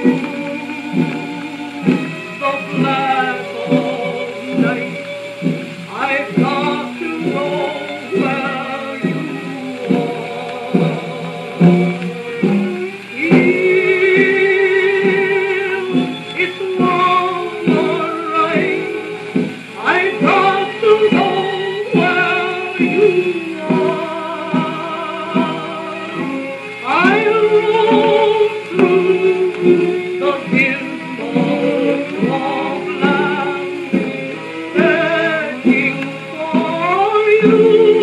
the black of night. I've got to go where you are. It's wrong or right. I've got to go where you are. I'll roam through the dismal swampland, searching for you.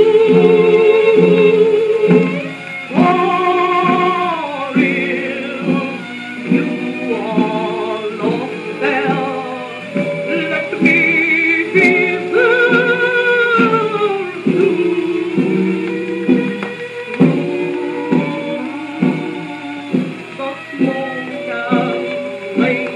For if you are lost there, let me be there too. The smoke and flame